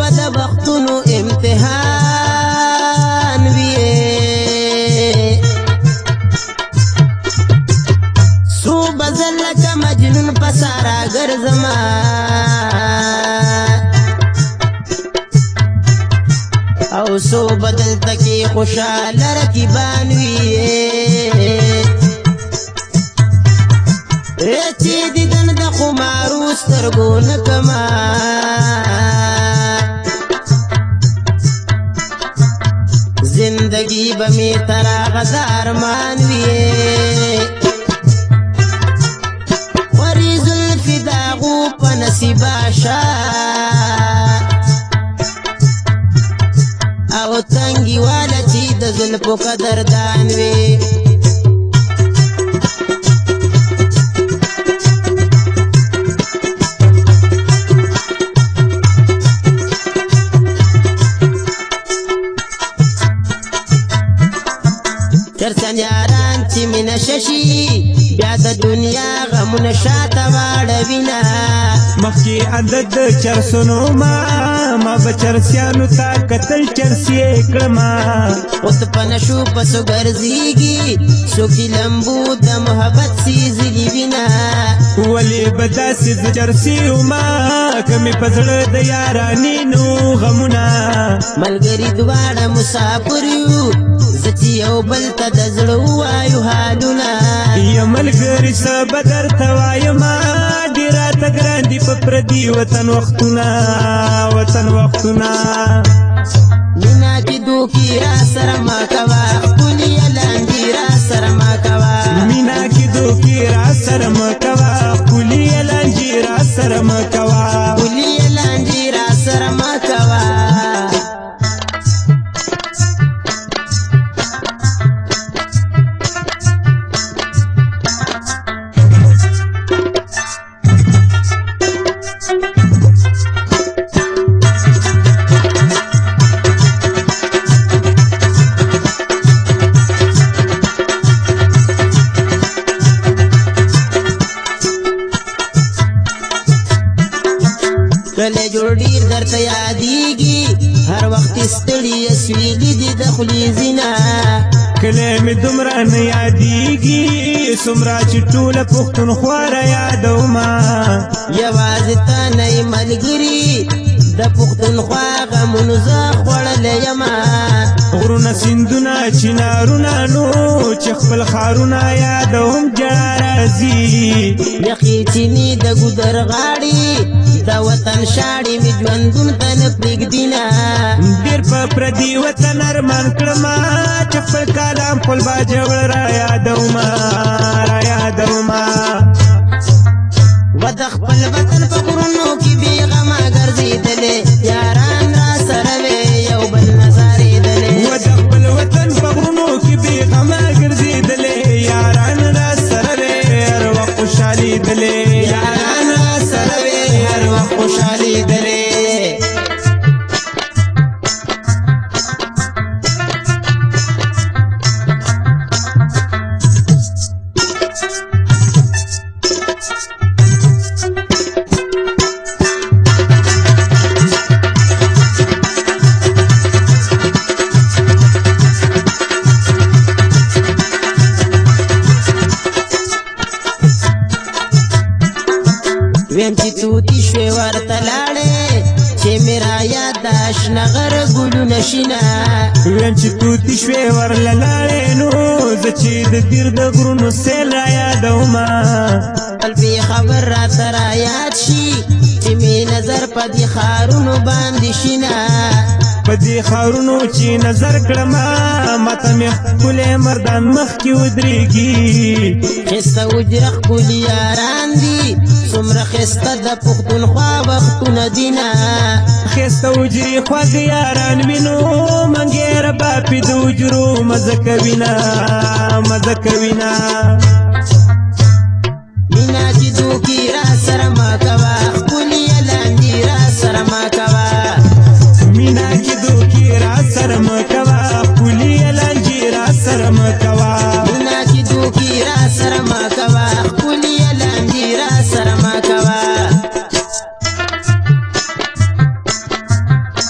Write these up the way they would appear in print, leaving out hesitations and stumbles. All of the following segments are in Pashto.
د بختونو امتحان وي سو بزل لکه مجنون په سارا ګرځما او سو بدل تکی خوشاله رکیبان وي چې دیدن د خمارو سترګو نه کما زندگی به می تر هغه د ارمان وي خوري زلفې د هغو په نصیبه شه او تنګي واله چې د زلفو قدردان وي چرسن یاران چې مینه ششي بیا د دنیا غمونه شاته واړوینه مخکې عادت د چرسونو ما به چرسیانو ته کتل چرسیې کړما اوس په نشو پسو ګرځېږي څوک چې لمبو د محبت سیزلي وینه ولې به داسې د چرسي وما که مې په زړه د یارانې نو غمونه ملګري دواړه مسافر یو زه چې یو بل ته د زړه ووایو حالونه یا ملګري څه به درته وایمه ډېر راته ګران دي په پردي وطن وختونه مینا کې دوکي را سره ما کوه ښکلي لانجې را سره ما کوه مینا کې دوکي را سره ما کوه ښکلي لانجې را سره ما کوه ښکلي لانجې را سره ما کوه کله جوړ ډېر درته یادېږي هر وخت ستړي سویلي دي د خولې ځینه کله مې دومره نه یادېږي څومره چې ټوله پښتونخوا را یادومه یوازې ته نه یې ملګري د پښتونخوا غمونو زه خوړلی یمه غرونه سیندونه چنارونه نو چې خپل ښارونه یادوم جړا راځي یخې چینې د ګودر غاړې د وطن شاړې مې ژوندون ته نه پرېږدینه ډېر په پردي وطن ارمان کړمه چې خپل کالام خپل باجوړ را یادومه و د خپل وطن په غرونو کې بې غمه ګرځېدلې یاران را سره وې یو بل نظارېدلې و د خپل وطن په غرونو کې بې غمه ګرځېدلې یاران را سره وې هر وخت خوشحالېدلې یاران را سره وې هر وخت خوشحالېدلې ویم چې توتي شوې ورته لاړې چې مې را یاداش نغر ګلونه شینه ویم چې توتي شوې ورله لاړې نو زه چې د دیر د غرونو سیل را یادومه قلبي خبر راته را یاد شي چې مې نظر په دې ښارونو باندې شینه په دې ښارونو چې نظر کړمه ماته مې ښکلی مردان مخکې ودرېږي ښایسته اجره ښکلي یاران دي څومره ښایسته د پښتونخوا وختونه دینه ښایسته اجرې خوږ یاران وینو منګیره باپې د اجرو مزه کوینه مینا چې دوکي را سره ما کوه ښکلي لانجې را سره ما کوه مینا کې دوکي را سره ما کوه ښکلي لانجې را سره ما کوه مینا کې دوکي را سره ما کوه ښکلي لانجې را سره ما کوه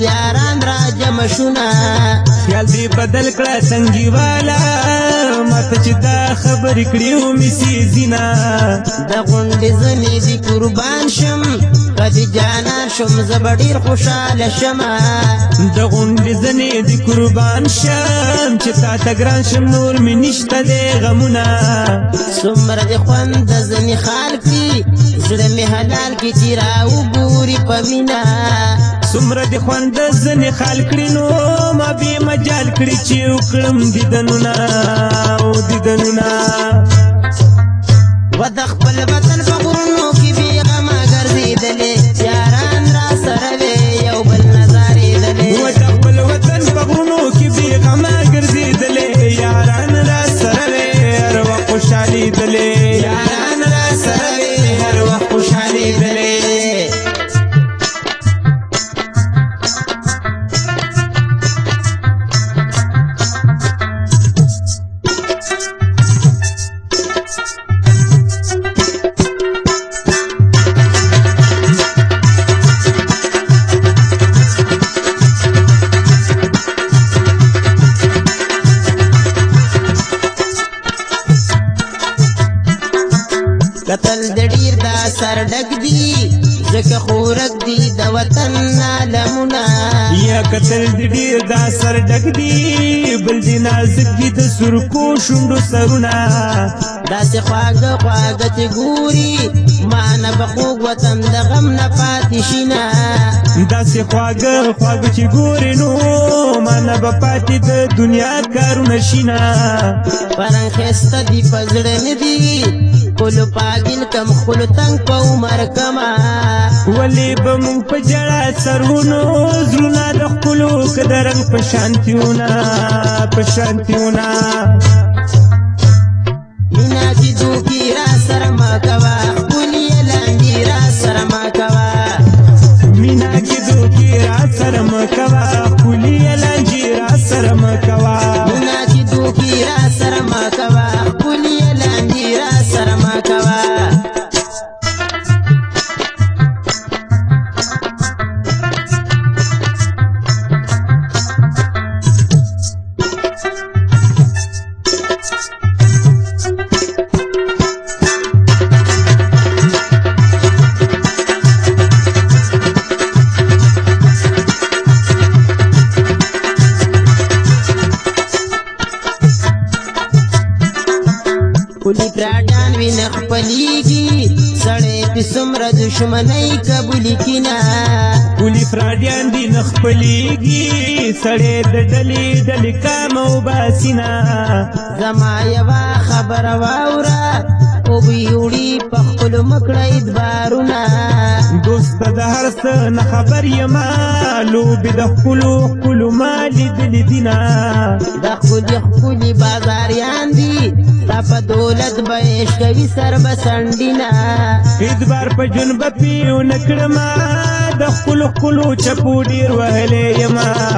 یاران را جمع شونا خیال دی بدل کړه تنګي والا ماته چې دا خبرې کړې ومې سي زینا د غونډې زنې دي قربان شم کدي جانان شم زه به ډېر خوشحاله شمه د غونډې زنې دي قربان شم چې تا ته ګران شم نور مې نشته دی غمونه څومره دې خوند د ځنې خال کړي زړه مې حلال کړي چې راوګوري په وینه څومره دې خوند د ځنې خال کړي نو ما بې مجال کړي چې وکړم دیدنونه او دیدنونه و د خپل وطن په غرونو کې بې غمه ګرځېدلې یاران را سره وې یو بل نظارېدلې و د خپل وطن په غرونو کې بې غمه ګرځېدلې یاران را سره وې هر وخت خوشحالېدلې یاران را سره وې هر وخت خوشحالېدلې قتل د ډیر دا سر ډک دی ځکه خورک دی د وطن عالمونه یا قتل دی ډیر دا سر ډک دی بل دی نازک دی د سرکو شونډو سرونه داسې خواږه خواږه چې ګوري ما نه به خوږ وطن د غم نه پاتې شي نه داسې خواږه خواږه چې ګورې نو ما نه به پاتې د دنیا کارونه شي نه پرنګ ښایسته دي په زړه نه دي خپلو پاګل کم خپلو تنګ په عمر کمه ولې به موږ په ژړا سرونو زړونه د ښکلو که د رنګ په شانتیونه مینا چې دوکي را سره مه کوه ښکلي یې لاندې را سره مه کوه مینا کې دوکي را سره مه کوه ښکلي یې لانجې را سره مه کوه مینا چې دوکي را سره مه کوه ښکلي یې لاندې را سره مه کوه کلی پراډان وي نه خپلېږي سړی پې څومره دښمنۍ قبولي کینه کلی فراډیان دي نه خپلېږي سړی د ډلې ډلې کام وباسي نه زما یوه خبره واوره اوبه وړي په خپلو مه کړه ادبارونه دوسته د هر څه نه خبر یمه لوبې د ښکلو ما لیدلې دي نه دا ښکلي بازاریان دي ستا په دولت به عشق کوي سر به څنډینه ادبار په جون به پې ونه کړمه د ښکلو چپو ډېر وهلی یمه